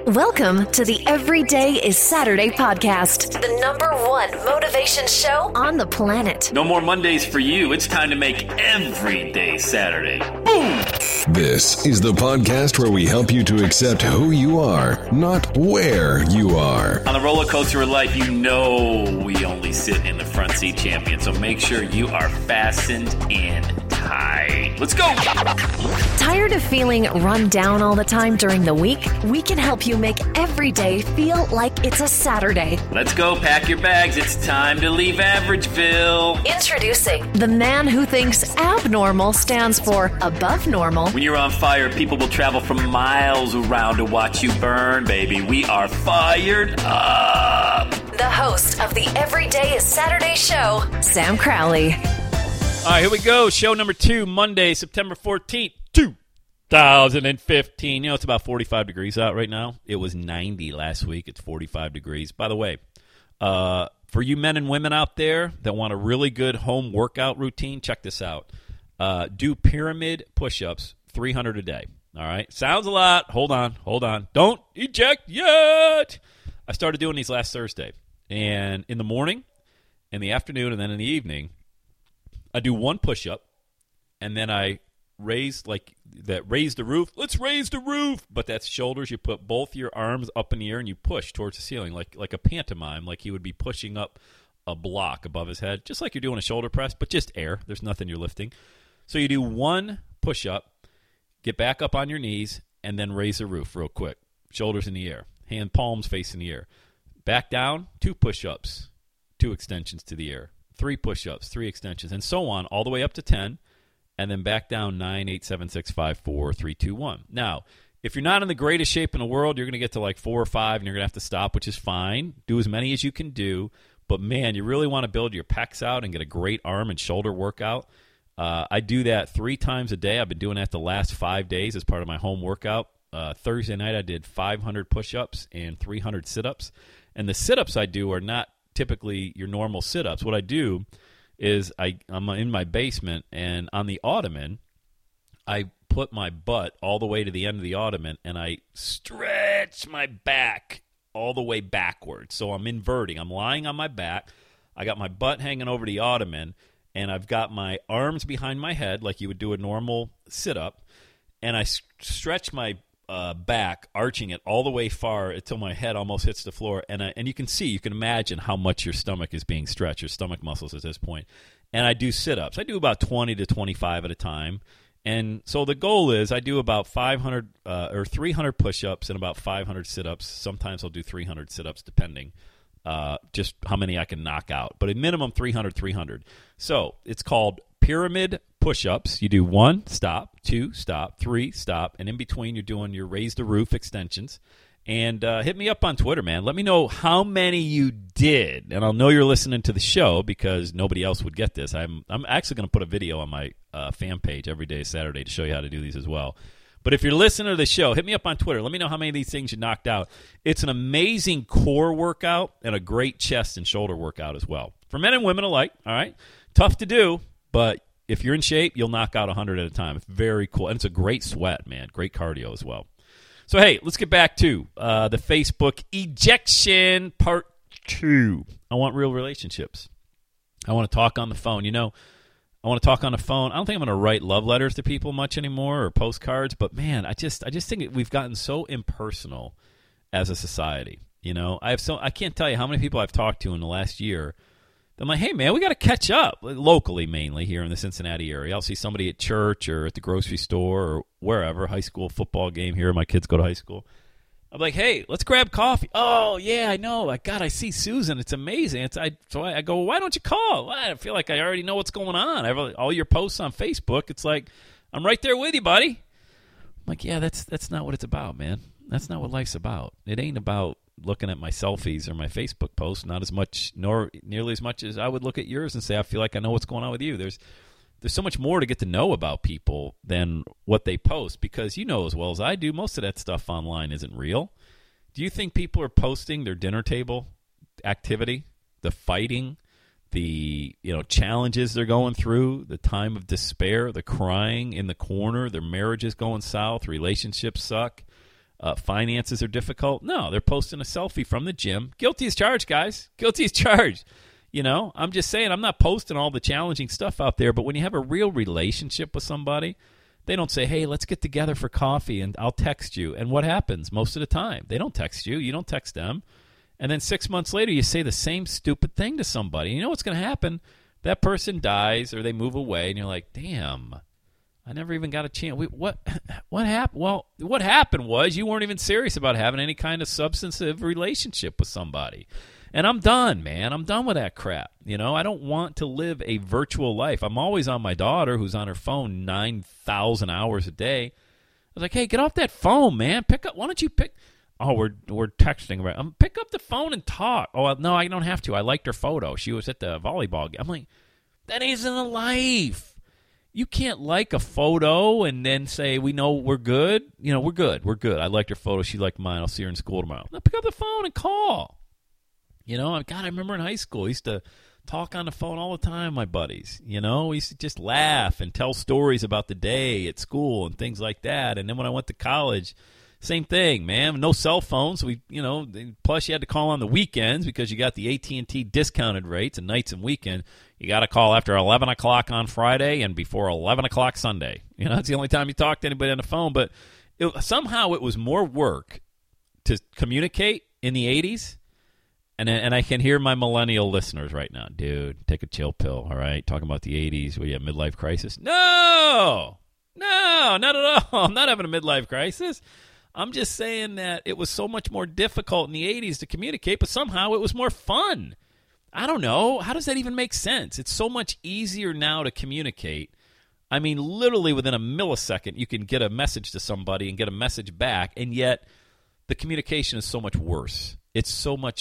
Welcome to the Everyday is Saturday podcast, the #1 motivation show on the planet. No more Mondays for you. It's time to make every day Saturday. Boom! This is the podcast where we help you to accept who you are, not where you are. On the roller coaster of life, you know we only sit in the front seat, champion. So make sure you are fastened in tight. Let's go! Tired of feeling run down all the time during the week? We can help you make every day feel like it's a Saturday. Let's go, pack your bags. It's time to leave Averageville. Introducing the man who thinks abnormal stands for above normal. When you're on fire, people will travel from miles around to watch you burn, baby. We are fired up. The host of the Everyday is Saturday show, Sam Crowley. All right, here we go. Show number 2, Monday, September 14th, 2015. You know, it's about 45 degrees out right now. It was 90 last week. It's 45 degrees. By the way, for you men and women out there that want a really good home workout routine, check this out. Do pyramid push-ups, 300 a day. All right? Sounds a lot. Hold on. Don't eject yet. I started doing these last Thursday. And in the morning, in the afternoon, and then in the evening, I do one push-up, and then I raise the roof. Let's raise the roof. But that's shoulders. You put both your arms up in the air, and you push towards the ceiling like a pantomime, like he would be pushing up a block above his head, just like you're doing a shoulder press, but just air. There's nothing you're lifting. So you do one push-up, get back up on your knees, and then raise the roof real quick. Shoulders in the air. Hand palms facing the air. Back down, 2 push-ups, 2 extensions to the air. 3 push-ups, 3 extensions, and so on, all the way up to 10, and then back down 9, 8, 7, 6, 5, 4, 3, 2, 1. Now, if you're not in the greatest shape in the world, you're going to get to like 4 or 5, and you're going to have to stop, which is fine. Do as many as you can do, but man, you really want to build your pecs out and get a great arm and shoulder workout. I do that 3 times a day. I've been doing that the last 5 days as part of my home workout. Thursday night, I did 500 push-ups and 300 sit-ups, and the sit-ups I do are not typically your normal sit-ups. What I do is I'm in my basement, and on the ottoman, I put my butt all the way to the end of the ottoman, and I stretch my back all the way backwards. So I'm inverting. I'm lying on my back. I got my butt hanging over the ottoman, and I've got my arms behind my head like you would do a normal sit-up, and I stretch my back, arching it all the way far until my head almost hits the floor. And you can imagine how much your stomach is being stretched, your stomach muscles at this point. And I do sit-ups. I do about 20 to 25 at a time. And so the goal is I do about 500 or 300 push-ups and about 500 sit-ups. Sometimes I'll do 300 sit-ups depending just how many I can knock out. But at minimum 300. So it's called pyramid push-ups. You do 1, stop, 2, stop, 3, stop, and in between you're doing your raise the roof extensions. And hit me up on Twitter, man. Let me know how many you did, and I'll know you're listening to the show because nobody else would get this. I'm actually going to put a video on my fan page every day Saturday to show you how to do these as well. But if you're listening to the show, hit me up on Twitter. Let me know how many of these things you knocked out. It's an amazing core workout and a great chest and shoulder workout as well. For men and women alike, all right? Tough to do, but if you're in shape, you'll knock out 100 at a time. It's very cool. And it's a great sweat, man. Great cardio as well. So, hey, let's get back to the Facebook ejection part 2. I want real relationships. I want to talk on the phone. You know, I want to talk on the phone. I don't think I'm going to write love letters to people much anymore or postcards. But, man, I just think we've gotten so impersonal as a society. You know, I can't tell you how many people I've talked to in the last year. I'm like, hey, man, we got to catch up, locally mainly here in the Cincinnati area. I'll see somebody at church or at the grocery store or wherever, high school football game here. My kids go to high school. I'm like, hey, let's grab coffee. Oh, yeah, I know. I see Susan. It's amazing. So I go, why don't you call? Well, I feel like I already know what's going on. All your posts on Facebook, it's like, I'm right there with you, buddy. I'm like, yeah, that's not what it's about, man. That's not what life's about. It ain't about looking at my selfies or my Facebook posts, not as much, nor nearly as much as I would look at yours and say, I feel like I know what's going on with you. There's so much more to get to know about people than what they post, because you know as well as I do, most of that stuff online isn't real. Do you think people are posting their dinner table activity, the fighting, the challenges they're going through, the time of despair, the crying in the corner, their marriages going south, relationships suck? finances are difficult. No, they're posting a selfie from the gym. Guilty as charged, guys. Guilty as charged. You know, I'm just saying, I'm not posting all the challenging stuff out there, but when you have a real relationship with somebody, they don't say, hey, let's get together for coffee and I'll text you. And what happens most of the time? They don't text you. You don't text them. And then 6 months later, you say the same stupid thing to somebody. You know what's going to happen? That person dies or they move away, and you're like, damn, I never even got a chance. What happened? Well, what happened was you weren't even serious about having any kind of substantive relationship with somebody. And I'm done, man. I'm done with that crap. You know, I don't want to live a virtual life. I'm always on my daughter, who's on her phone 9,000 hours a day. I was like, hey, get off that phone, man. Why don't you pick? Oh, we're texting. Right? Pick up the phone and talk. Oh, no, I don't have to. I liked her photo. She was at the volleyball game. I'm like, that isn't a life. You can't like a photo and then say, we know we're good. You know, we're good. We're good. I liked her photo. She liked mine. I'll see her in school tomorrow. Now pick up the phone and call. You know, God, I remember in high school, I used to talk on the phone all the time with my buddies. You know, we used to just laugh and tell stories about the day at school and things like that. And then when I went to college, same thing, man. No cell phones. Plus you had to call on the weekends because you got the AT&T discounted rates and nights and weekend. You got to call after 11 o'clock on Friday and before 11 o'clock Sunday. You know, that's the only time you talk to anybody on the phone. But somehow it was more work to communicate in the 80s. And I can hear my millennial listeners right now. Dude, take a chill pill, all right? Talking about the 80s where you have midlife crisis. No, not at all. I'm not having a midlife crisis. I'm just saying that it was so much more difficult in the 80s to communicate, but somehow it was more fun. I don't know. How does that even make sense? It's so much easier now to communicate. I mean, literally within a millisecond, you can get a message to somebody and get a message back, and yet the communication is so much worse. It's so much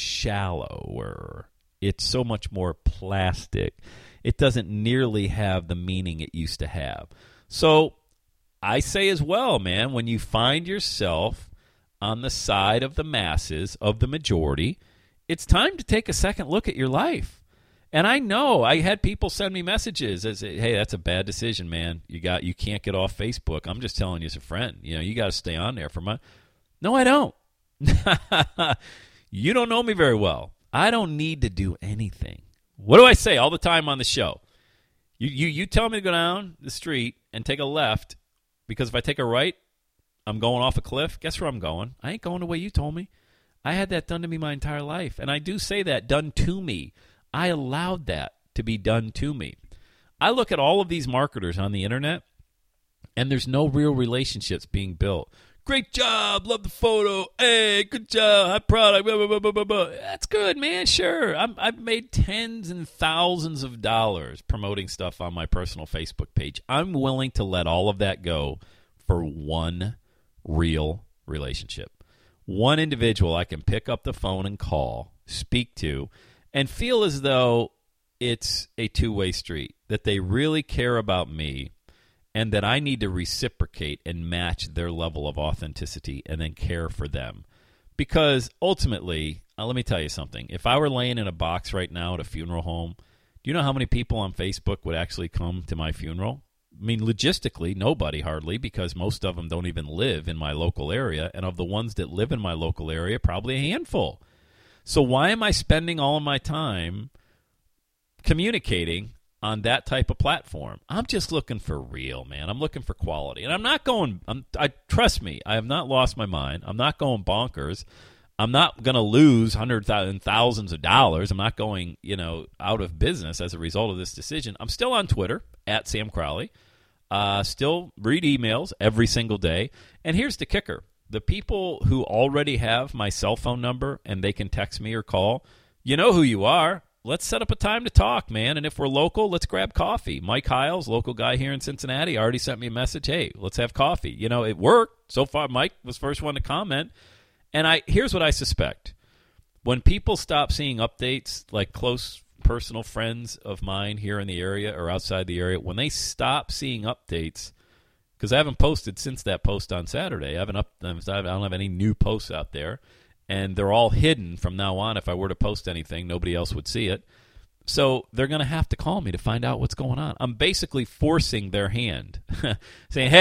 shallower. It's so much more plastic. It doesn't nearly have the meaning it used to have. So I say as well, man, when you find yourself on the side of the masses, of the majority, it's time to take a second look at your life. And I know I had people send me messages that say, hey, that's a bad decision, man. You can't get off Facebook. I'm just telling you as a friend. You know, you got to stay on there for No, I don't. You don't know me very well. I don't need to do anything. What do I say all the time on the show? You tell me to go down the street and take a left, because if I take a right, I'm going off a cliff. Guess where I'm going? I ain't going the way you told me. I had that done to me my entire life. And I do say that, done to me. I allowed that to be done to me. I look at all of these marketers on the internet, and there's no real relationships being built. Great job. Love the photo. Hey, good job. High product. Blah, blah, blah, blah, blah. That's good, man. Sure. I've made tens and thousands of dollars promoting stuff on my personal Facebook page. I'm willing to let all of that go for one real relationship. One individual I can pick up the phone and call, speak to, and feel as though it's a two-way street, that they really care about me, and that I need to reciprocate and match their level of authenticity and then care for them. Because ultimately, let me tell you something. If I were laying in a box right now at a funeral home, do you know how many people on Facebook would actually come to my funeral? I mean, logistically, nobody hardly, because most of them don't even live in my local area. And of the ones that live in my local area, probably a handful. So why am I spending all of my time communicating on that type of platform? I'm just looking for real, man. I'm looking for quality. And I'm not going, trust me, I have not lost my mind. I'm not going bonkers. I'm not going to lose hundreds and thousands of dollars. I'm not going, out of business as a result of this decision. I'm still on Twitter, at Sam Crowley. Still read emails every single day. And here's the kicker. The people who already have my cell phone number and they can text me or call, you know who you are. Let's set up a time to talk, man. And if we're local, let's grab coffee. Mike Hiles, local guy here in Cincinnati, already sent me a message. Hey, let's have coffee. It worked. So far, Mike was the first one to comment. And here's what I suspect. When people stop seeing updates, like close personal friends of mine here in the area or outside the area, when they stop seeing updates, because I haven't posted since that post on Saturday. I don't have any new posts out there. And they're all hidden from now on. If I were to post anything, nobody else would see it. So they're going to have to call me to find out what's going on. I'm basically forcing their hand, saying, hey,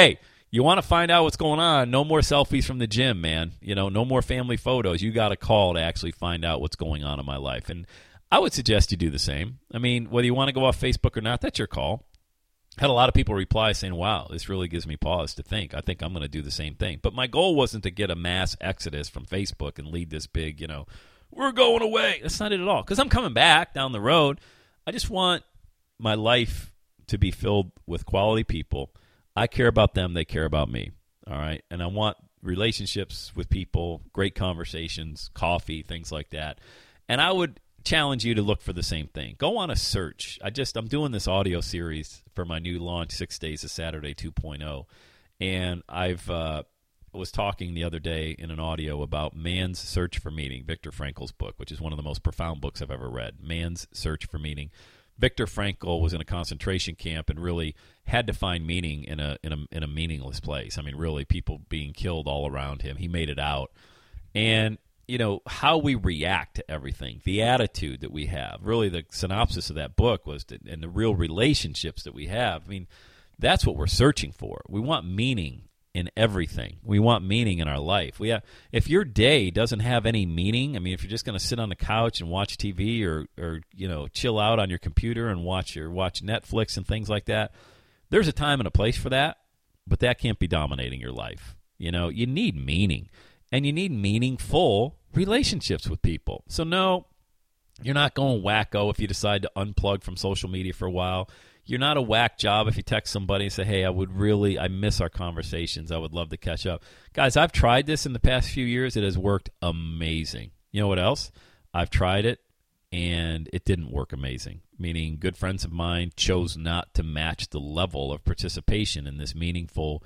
You want to find out what's going on, no more selfies from the gym, man. No more family photos. You got a call to actually find out what's going on in my life. And I would suggest you do the same. I mean, whether you want to go off Facebook or not, that's your call. Had a lot of people reply saying, wow, this really gives me pause to think. I think I'm going to do the same thing. But my goal wasn't to get a mass exodus from Facebook and lead this big, we're going away. That's not it at all. Because I'm coming back down the road. I just want my life to be filled with quality people. I care about them. They care about me. All right. And I want relationships with people, great conversations, coffee, things like that. And I would challenge you to look for the same thing. Go on a search. I'm doing this audio series for my new launch, 6 Days of Saturday 2.0. And I've was talking the other day in an audio about Man's Search for Meaning, Viktor Frankl's book, which is one of the most profound books I've ever read. Man's Search for Meaning. Viktor Frankl was in a concentration camp and really had to find meaning in a meaningless place. I mean, really, people being killed all around him. He made it out. And how we react to everything, the attitude that we have. Really, the synopsis of that book was and the real relationships that we have. I mean, that's what we're searching for. We want meaning in everything. We want meaning in our life. If your day doesn't have any meaning, I mean, if you're just going to sit on the couch and watch TV or chill out on your computer and watch Netflix and things like that, there's a time and a place for that, but that can't be dominating your life. You need meaning, and you need meaningful relationships with people. So no, you're not going wacko if you decide to unplug from social media for a while. You're not a whack job if you text somebody and say, hey, I miss our conversations. I would love to catch up. Guys, I've tried this in the past few years. It has worked amazing. You know what else? I've tried it, and it didn't work amazing, meaning good friends of mine chose not to match the level of participation in this meaningful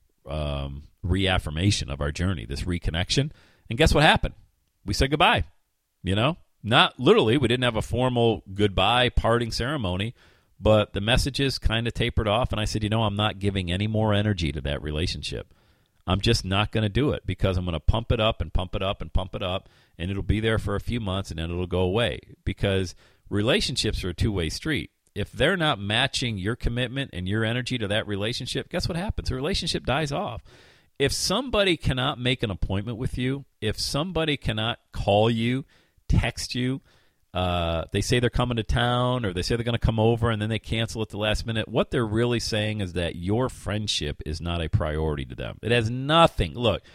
reaffirmation of our journey, this reconnection. And guess what happened? We said goodbye. Not literally. We didn't have a formal goodbye parting ceremony, but the messages kind of tapered off, and I said, I'm not giving any more energy to that relationship. I'm just not going to do it because I'm going to pump it up and pump it up and pump it up, and it'll be there for a few months, and then it'll go away because relationships are a two-way street. If they're not matching your commitment and your energy to that relationship, guess what happens? The relationship dies off. If somebody cannot make an appointment with you, if somebody cannot call you, text you, they say they're coming to town or they say they're going to come over and then they cancel at the last minute, what they're really saying is that your friendship is not a priority to them. It has nothing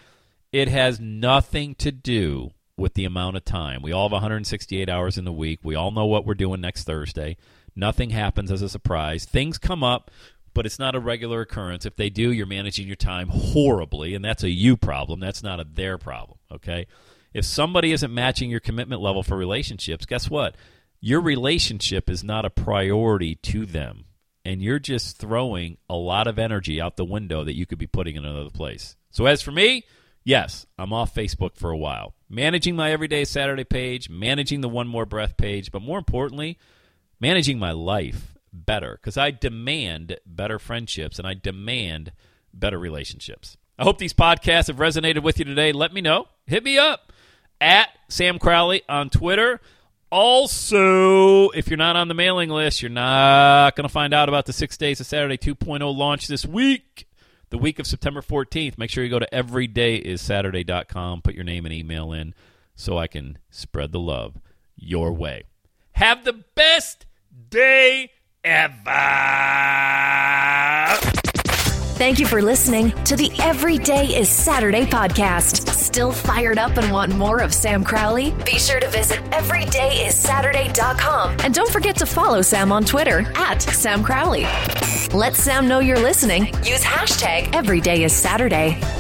to do with the amount of time. We all have 168 hours in the week. We all know what we're doing next Thursday. Nothing happens as a surprise. Things come up, but it's not a regular occurrence. If they do, you're managing your time horribly, and that's a you problem. That's not a their problem, okay? If somebody isn't matching your commitment level for relationships, guess what? Your relationship is not a priority to them, and you're just throwing a lot of energy out the window that you could be putting in another place. So as for me, yes, I'm off Facebook for a while. Managing my Everyday Saturday page, managing the One More Breath page, but more importantly, managing my life better because I demand better friendships and I demand better relationships. I hope these podcasts have resonated with you today. Let me know. Hit me up at Sam Crowley on Twitter. Also, if you're not on the mailing list, you're not going to find out about the 6 Days of Saturday 2.0 launch this week, the week of September 14th. Make sure you go to everydayissaturday.com, put your name and email in so I can spread the love your way. Have the best day ever. Thank you for listening to the Every Day is Saturday podcast. Still fired up and want more of Sam Crowley? Be sure to visit everydayissaturday.com. And don't forget to follow Sam on Twitter at Sam Crowley. Let Sam know you're listening. Use hashtag EverydayIsSaturday.